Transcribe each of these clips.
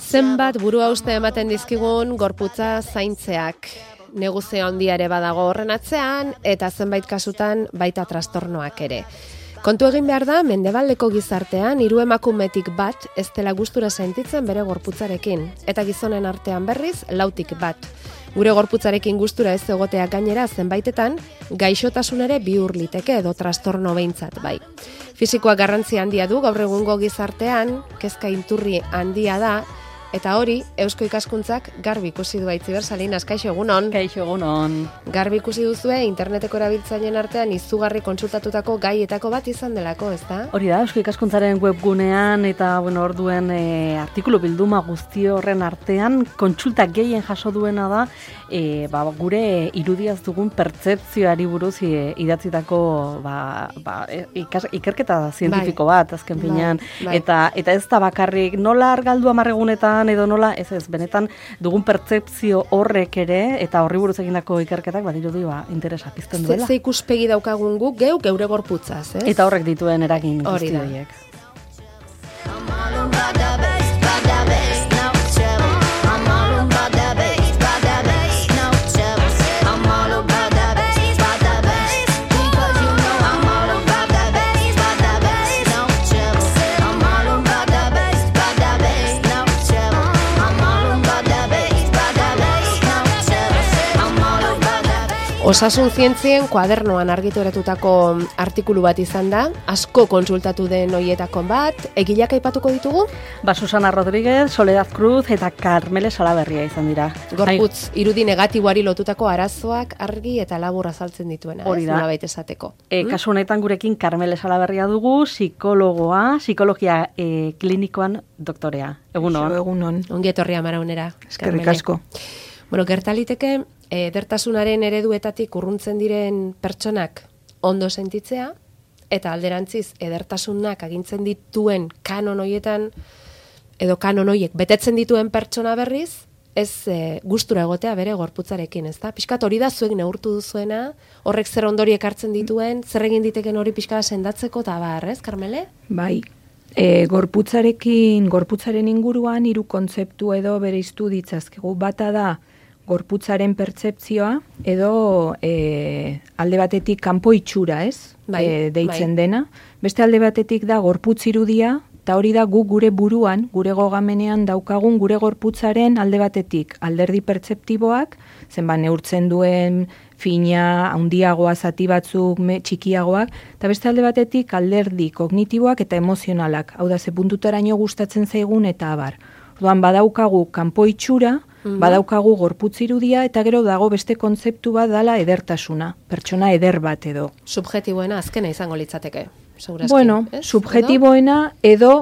Zenbat buru hauste ematen dizkigun gorputza zaintzeak. Negozio handia ere badago horren atzean eta zenbait kasutan baita trastornoak ere. Kontu egin behar da, mendebaldeko gizartean 3 emakumetik bat ez dela gustura sentitzen bere gorputzarekin. Eta gizonen artean berriz 4tik bat. Gure gorputzarekin gustura ez egoteak gainera zenbaitetan, gaixotasun ere bihur liteke edo trastorno behintzat bai. Fisikoak garrantzi handia du gaur egungo gizartean, kezka inturri handia da, eta hori, Eusko Ikaskuntzak garbi ikusi du Aitziber Salinas, kaixo egunon. Kaixo egunon. Garbi ikusi duzue interneteko erabiltzaileen artean izugarri kontsultatutako gaietako bat izan delako, ezta? Hori da, Eusko Ikaskuntzaren webgunean eta orduen artikulu bilduma guzti horren artean kontsulta gehien jaso duena da gure irudiaz dugun pertzepzioari buruz idatzitako ikerketa zientifiko bat azken finean. Eta ez da bakarrik nola argaldu 10 egunetan edo nola, ez benetan dugun pertzepzio horrek ere eta horri buruz egindako ikerketak badirudi interesa pizten duela. Ze ikuspegi daukagun guk geure gorputzaz, ez? Eta horrek dituen eragin guzti horiek. Osasun zientzien kuadernoan argitaratutako artikulu bat izan da, asko kontsultatu den hoietako bat, egileak aipatuko ditugu? Susana Rodríguez, Soledad Cruz eta Carmele Salaberria izan dira. Gorputz irudi negatiboari lotutako arazoak argi eta labur azaltzen dituena, hori da. Nolabait esateko. Kasu honetan gurekin Carmele Salaberria dugu, psikologia klinikoan doktorea. Egunon. Egunon. Ongi etorria Maraunera. Eskerrik asko. Bueno, gertaliteke edertasunaren ereduetatik urruntzen diren pertsonak ondo sentitzea, eta alderantziz edertasunak agintzen dituen kanon hoietan, edo kanon hoiek betetzen dituen pertsona berriz, ez gustura egotea bere gorputzarekin, ezta? Pixkat hori da zuek neurtu duzuena, horrek zer ondori ekartzen dituen, zer egin diteken hori pixka sendatzeko, eta ez, Carmele? Bai, gorputzaren inguruan 3 kontzeptu edo bereiztu ditzazkegu. Bata da, gorputzaren pertzepzioa edo alde batetik kanpo itxura, ez? Deitzen dena. Beste alde batetik da gorputz irudia, eta hori da gure buruan, gure gogamenean daukagun gure gorputzaren alde batetik alderdi pertzeptiboak, zenbat neurtzen duen fina, handiagoa, zati batzuk, txikiagoak, eta beste alde batetik alderdi kognitiboak eta emozionalak. Hau da, ze puntutaraino gustatzen zaigun eta abar. Orduan badaukagu kanpo itxura, badaukagu gorputz irudia, eta gero dago beste kontzeptu bat dela edertasuna, pertsona eder bat edo. Subjetiboena azkena izango litzateke, segurazki. Bueno, subjetiboena edo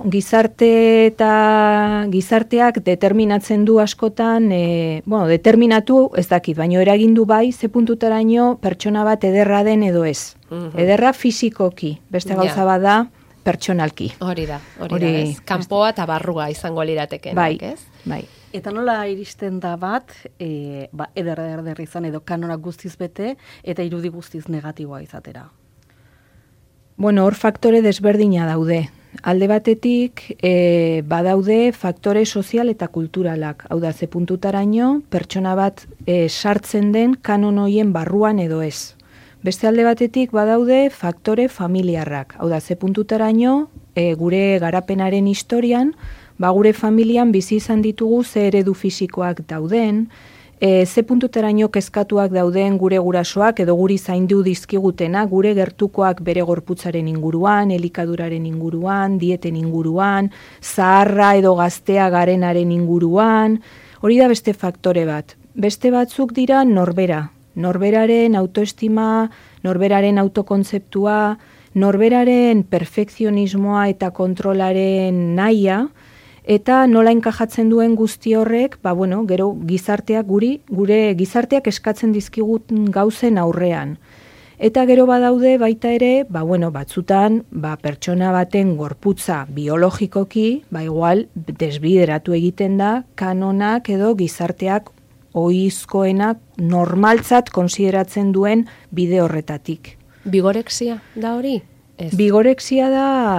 gizarteak determinatzen du askotan, determinatu ez dakit, baina eragindu bai, ze puntutaraino pertsona bat ederra den edo ez. Ederra fisikoki, beste gauza bat da, pertsonalki. Hori da, ez. Kanpoa eta barrua izango lirateken, ez? Bai. Eta nola iristen da bat, eder izan edo kanonak guztiz bete, eta irudi guztiz negatiboa izatera? Bueno, hor faktore desberdina daude. Alde batetik, badaude faktore sozial eta kulturalak. Hau da, ze puntutaraino, pertsona bat sartzen den kanon hoien barruan edo ez. Beste alde batetik badaude faktore familiarrak. Hau da, ze puntutaraino, gure garapenaren historian, gure familian bizi izan ditugu ze eredu fisikoak dauden, ze puntutaraino kezkatuak dauden gure gurasoak edo guri zaindu dizkigutena, gure gertukoak bere gorputzaren inguruan, elikaduraren inguruan, dieten inguruan, zaharra edo gaztea garenaren inguruan, hori da beste faktore bat. Beste batzuk dira norberaren autoestima, norberaren autokontzeptua, norberaren perfekzionismoa eta kontrolaren nahia, eta nola enkajatzen duen guzti horrek, gero gure gizarteak eskatzen dizkiguten gauzen aurrean. Eta gero badaude baita ere, batzutan, pertsona baten gorputza biologikoki, igual desbideratu egiten da, kanonak edo gizarteak ohizkoenak normaltzat konsideratzen duen bide horretatik. Bigorexia da hori? Ez. Bigorexia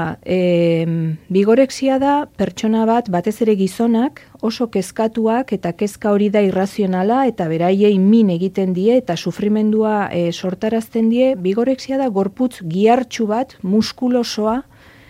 da pertsona batez ere gizonak, oso kezkatuak eta kezka hori da irrazionala eta beraiei min egiten die eta sufrimendua sortarazten die. Bigorexia da gorputz gihartsu bat, muskulosoa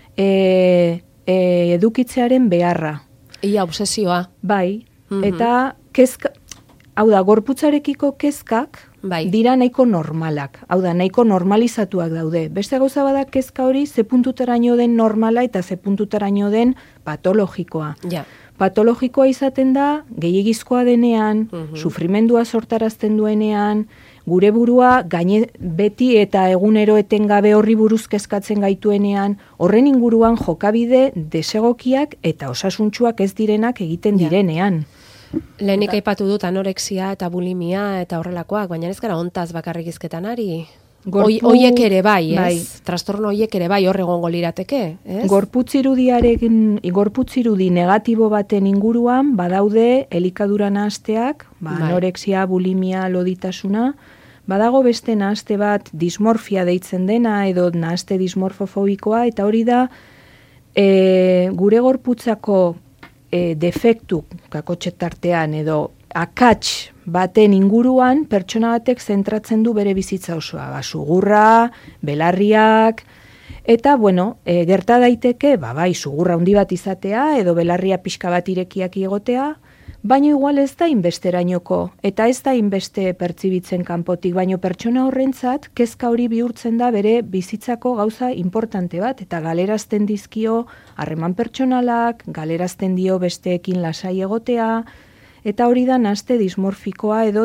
edukitzearen beharra. Ia obsesioa. Bai, eta kezka, hau da, gorputzarekiko kezkak dira nahiko normalak. Hau da, nahiko normalizatuak daude. Beste gauza bada kezka hori ze puntutaraino den normala eta ze puntutaraino den patologikoa. Ja. Patologikoa izaten da, gehiegizkoa denean, sufrimendua sortarazten duenean, gure burua beti eta egunero etengabe horri buruz kezkatzen gaituenean, horren inguruan jokabide desegokiak eta osasuntsuak ez direnak egiten direnean. Lehenik aipatu dut anorexia eta bulimia eta horrelakoak, baina ez gara hontaz bakarrik hizketan ari. Hoiek ere bai, ez? Trastorno hoiek ere bai hor egongo lirateke, ez? Gorputz irudi negatibo baten inguruan badaude elikadura nahasteak, anorexia, bulimia, loditasuna, badago beste nahaste bat dismorfia deitzen dena edo nahaste dismorfofobikoa, eta hori da gure gorputzako defektu kakotxetartean edo akats baten inguruan pertsona batek zentratzen du bere bizitza osoa. Sugurra, belarriak, eta, gerta daiteke, bai, sugurra handi bat izatea edo belarria pixka bat irekiak egotea, baina igual ez da inbesterainoko, eta ez da inbeste pertsibitzen kanpotik, baina pertsona horrentzat, kezka hori bihurtzen da bere bizitzako gauza importante bat, eta galerazten dizkio harreman pertsonalak, galerazten dio besteekin lasai egotea, eta hori da nahaste dismorfikoa edo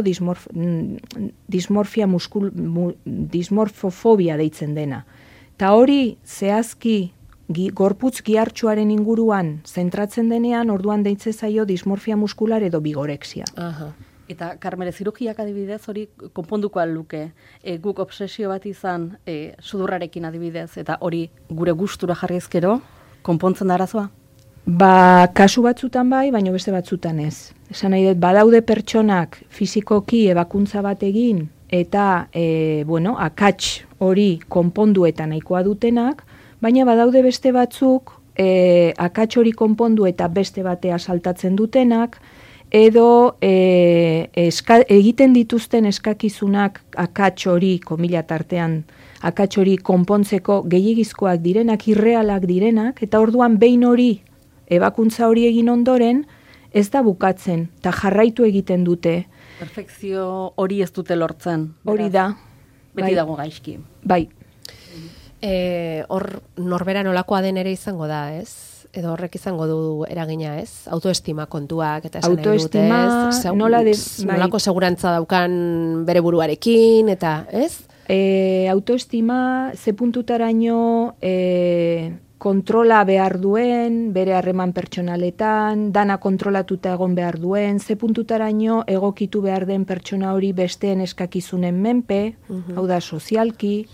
dismorfofobia deitzen dena. Eta hori zehazki gorputz gihartsuaren inguruan zentratzen denean, orduan deitze zaio dismorfia muskular edo bigorexia. Eta, Karmele, zirugiak adibidez hori konponduko luke. Guk obsesio bat izan sudurrarekin adibidez, eta hori gure gustura jarri ezkero, konpontzen da arazoa? Kasu batzutan bai, baina beste batzutan ez. Esan nahi dut, badaude pertsonak fizikoki ebakuntza bat egin, eta, akats hori konpondu eta nahikoa dutenak, baina badaude beste batzuk akats hori konpondu eta beste batea saltatzen dutenak, edo egiten dituzten eskakizunak akats hori, komila tartean, akats hori konpontzeko gehiegizkoak direnak, irrealak direnak, eta orduan behin hori, ebakuntza hori egin ondoren, ez da bukatzen, eta jarraitu egiten dute. Perfekzio hori ez dute lortzen. Hori da. Beti dago gaizki. Bai. Hor norbera nolakoa den ere izango da, ez? Edo horrek izango du eragina, ez? Autoestima kontuak eta esan nahi dut, ez? Nolako segurantza daukan bere buruarekin, eta, ez? Autoestima ze puntutaraino kontrola behar duen, bere harreman pertsonaletan, dana kontrolatuta egon behar duen, ze puntutaraino egokitu behar den pertsona hori besteen eskakizunen menpe, hau da sozialki,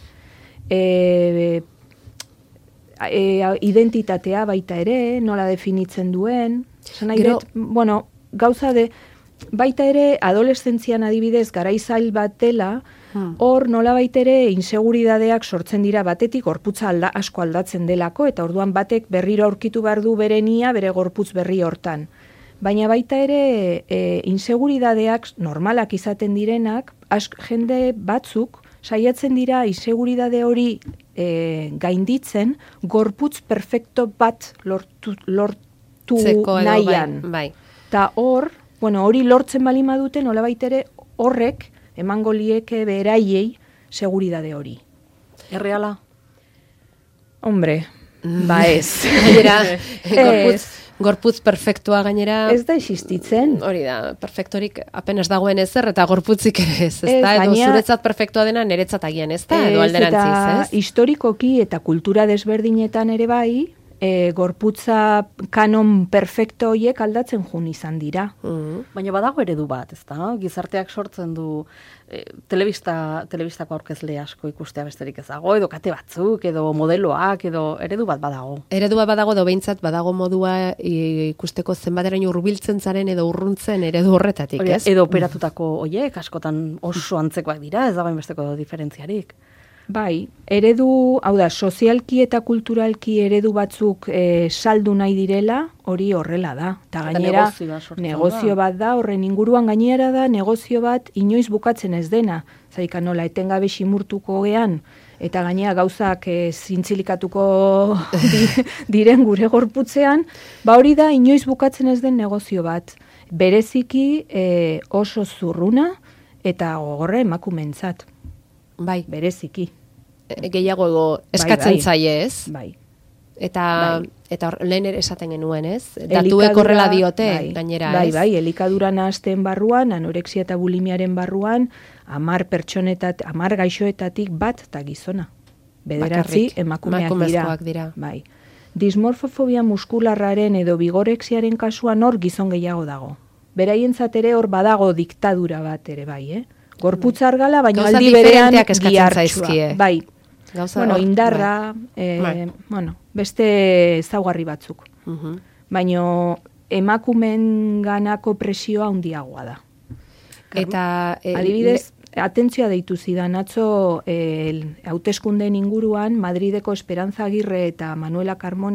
identitatea baita ere, nola definitzen duen, gauza de, baita ere adolescentzian adibidez garaizail bat dela, hor nola baita ere inseguridadeak sortzen dira batetik gorputza asko aldatzen delako, eta orduan batek berriro aurkitu behar du bere nia, bere gorputz berri hortan. Baina baita ere inseguridadeak normalak izaten direnak, jende batzuk saiatzen dira inseguridade hori gainditzen gorputz perfecto bat lortu nahian. Ta hor, hori lortzen balima duten, nola baitere horrek emango lieke beraiei seguridade hori. Erreala? Hombre, ez. Gorputz perfektua gainera... Ez da existitzen. Hori da, perfektorik apenas dagoen ezer eta gorputzik ere ez da? Edo zuretzat perfektua dena niretzat agian ez da? Edo alderantziz, ez? Eta historikoki eta kultura desberdinetan ere bai, gorputza kanon perfekto horiek aldatzen jun izan dira. Baina badago eredu bat, ez da? Gizarteak sortzen du telebistako aurkezle asko ikustea besterik ez dago, edo kate batzuk, edo modeloak, edo eredu bat badago. Eredu bat badago, edo behintzat badago modua ikusteko zenbateraino hurbiltzen zaren edo urruntzen eredu horretatik, ez? Edo operatutako horiek askotan oso antzekoak dira, ez dagoen besteko diferentziarik. Bai, eredu, hau da, sozialki eta kulturalki eredu batzuk saldu nahi direla, hori horrela da. Eta gainera, negozio bat da, horren inguruan gainera da, negozio bat inoiz bukatzen ez dena. Zaika nola, etengabe simurtuko gean, eta gainera gauzak zintzilikatuko diren gure gorputzean, ba hori da inoiz bukatzen ez den negozio bat. Bereziki oso zurruna eta gogorra emakumeentzat. Bai. Bereziki. Gehiago eskatzen zaie, ez? Bai. Eta lehen ere esaten genuen, ez? Datuek horrela diote, gainera, ez? Bai, elikadura nahasteen barruan, anorexia eta bulimiaren barruan, 10 gaixoetatik bat eta gizona. 9 emakumeak dira. Bai. Dismorfofobia muskularraren edo bigorexiaren kasuan hor gizon gehiago dago. Beraientzat ere hor badago diktadura bat ere, bai, Gorputz argala, baina aldi berean gihartsua. Bai. Indarra, beste ezaugarri batzuk. Baina emakumen ganako presioa handiagoa da. Eta adibidez, atentzioa deitu zidan atzo hauteskundeen inguruan Madrideko Esperanza Agirre eta Manuela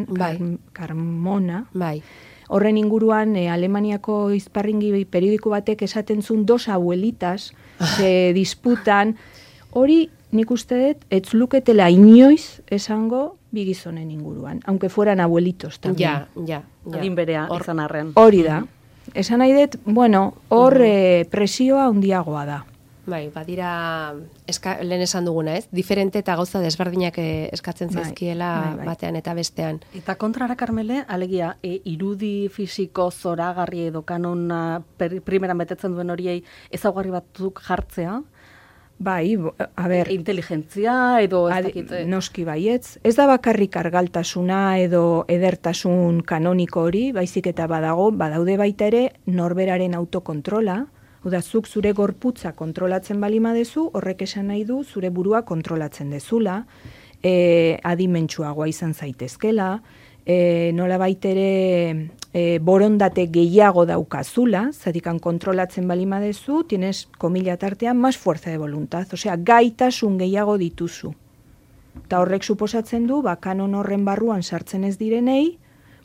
Carmona. Bai. Horren inguruan, Alemaniako izparringi periodiko batek esaten zuen 2 abuelitas disputan. Hori nik uste dut, ez luketela inoiz esango bi gizonen inguruan, aunque fueran abuelitos también. Ja. Adin berea izan arren. Hori da. Esan nahi dut, hor presioa handiagoa da. Bai, badira, lehen esan duguna, ez? Diferente eta gauza desberdinak eskatzen zaizkiela batean eta bestean. Eta kontrara, Karmele, alegia, irudi fisiko zoragarri edo kanona primeran betetzen duen horiei ezaugarri batzuk jartzea? Bai, a ber... Inteligentzia edo... Noski baietz. Ez da bakarrik argaltasuna edo edertasun kanoniko hori, baizik eta badaude baita ere norberaren autokontrola. Zuk zure gorputza kontrolatzen balima dezu, horrek esan nahi du zure burua kontrolatzen dezula, adimentsuagoa izan zaitezkela, nola baitere borondate gehiago daukazula, zatikan kontrolatzen balima dezu, tienes, komila tartean, más fuerza de voluntad, osea, gaitasun gehiago dituzu. Eta horrek suposatzen du, kanon horren barruan sartzen ez direnei,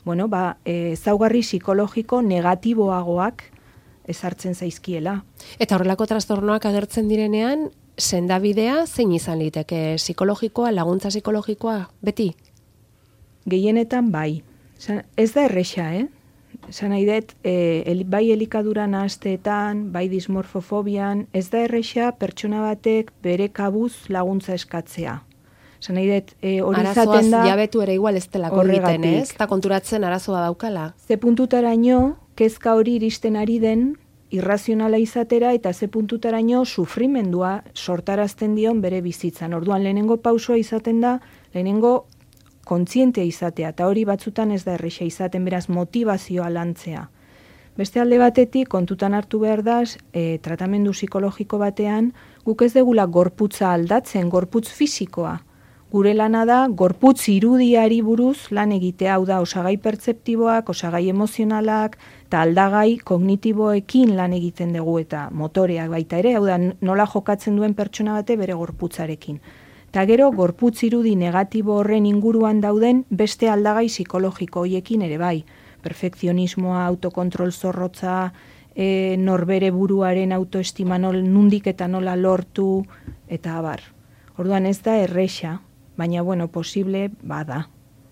ezaugarri psikologiko negatiboagoak ezartzen zaizkiela. Eta horrelako trastornoak agertzen direnean, sendabidea zein izan liteke? Psikologikoa, laguntza psikologikoa, beti? Gehienetan bai. Ez da erresa, Esan nahi dut, bai elikadura nahasteetan, bai dismorfofobian, ez da erresa pertsona batek bere kabuz laguntza eskatzea. Esan nahi dut, hori izaten da... Arazoaz jabetu ere igual ez delako egiten, ez? Eta konturatzen arazoa daukala. Ze puntutaraino, kezka hori iristen ari den, irrazionala izatera, eta ze puntutaraino sufrimendua sortarazten dion bere bizitzan. Orduan, lehenengo pausua izaten da, lehenengo kontzientea izatea, eta hori batzutan ez da erresa izaten, beraz motivazioa lantzea. Beste alde batetik, kontutan hartu behar da, tratamendu psikologiko batean, guk ez degula gorputza aldatzen, gorputz fisikoa. Gure lana da, gorputz irudiari buruz lan egitea, hau da, osagai pertzeptiboak, osagai emozionalak, eta aldagai kognitiboekin lan egiten dugu eta motoreak baita ere, hau da, nola jokatzen duen pertsona bate bere gorputzarekin. Eta gero, gorputz irudi negatibo horren inguruan dauden beste aldagai psikologiko hoiekin ere bai. Perfekzionismoa, autokontrol zorrotza, norbere buruaren autoestima nundik eta nola lortu, eta abar. Orduan ez da erresa, baina, posible bada.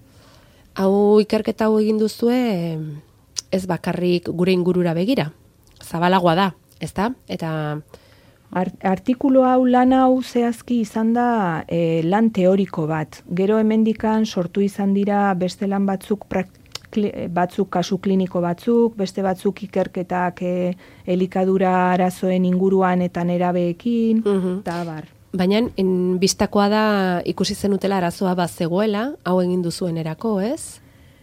Hau ikerketa hau egin duzue, ez bakarrik gure ingurura begira. Zabalagoa da, ezta? Eta... Artikulu hau, lan hau zehazki izan da lan teoriko bat. Gero hemendikan sortu izan dira beste lan batzuk kasu kliniko batzuk, beste batzuk ikerketak elikadura arazoen inguruan eta nerabeekin, eta abar. Baina, bistakoa da ikusi zenutela arazoa bat zegoela, hau egin duzuenerako, ez?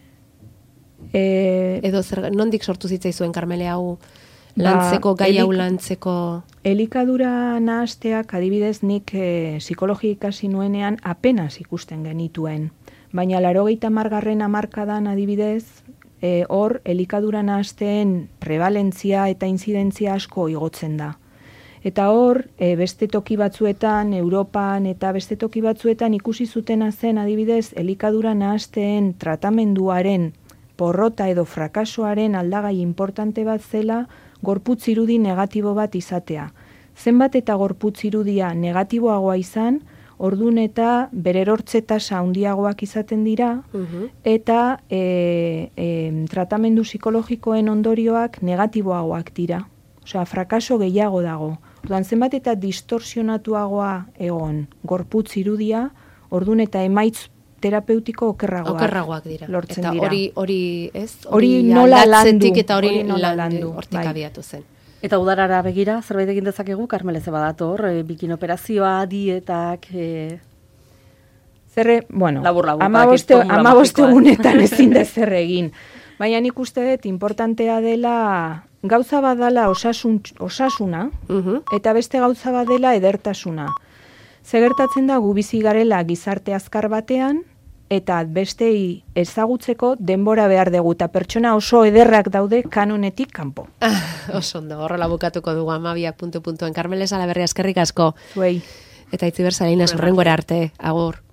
Edo nondik sortu zitzaizuen, Karmele, hau lantzeko, gai hau lantzeko? Elikadura nahasteak, adibidez, nik psikologia ikasi nuenean apenas ikusten genituen. Baina 80. hamarkadan adibidez, hor elikadura nahasteen prevalentzia eta inzidentzia asko igotzen da. Eta hor, beste toki batzuetan, Europan eta beste toki batzuetan ikusi zutena zen adibidez, elikadura nahasteen tratamenduaren porrota edo frakasoaren aldagai importante bat zela gorputz irudi negatibo bat izatea. Zenbat eta gorputz irudia negatiboagoa izan, ordun eta bererortze tasa handiagoak izaten dira, eta tratamendu psikologikoen ondorioak negatiboagoak dira. Osea, frakaso gehiago dago. Orduan, zenbat eta distorsionatuagoa egon gorputz irudia, ordun eta emaitz terapeutiko okerragoak dira. Lortzen eta dira. Hori ez? Hori nola landu. Eta hori nola landu. Hortik abiatu zen. Eta udarara begira, zerbait egin dezakegu, Karmele, ze badator, bikin operazioa, dietak... Zerre, bueno, labur, 15 egunetan ezin da zer egin. Baina nik uste dut importantea dela, gauza bat dela osasuna, eta beste gauza bat dela edertasuna. Ze gertatzen da gu bizi garela gizarte azkar batean, eta bestei ezagutzeko denbora behar dugu, eta pertsona oso ederrak daude kanonetik kanpo. Oso ondo, horrela bukatuko dugu amabiak puntu. Karmele Salaberria, eskerrik asko. Zuei. Eta Itziber Salinas, horrengora arte, agur.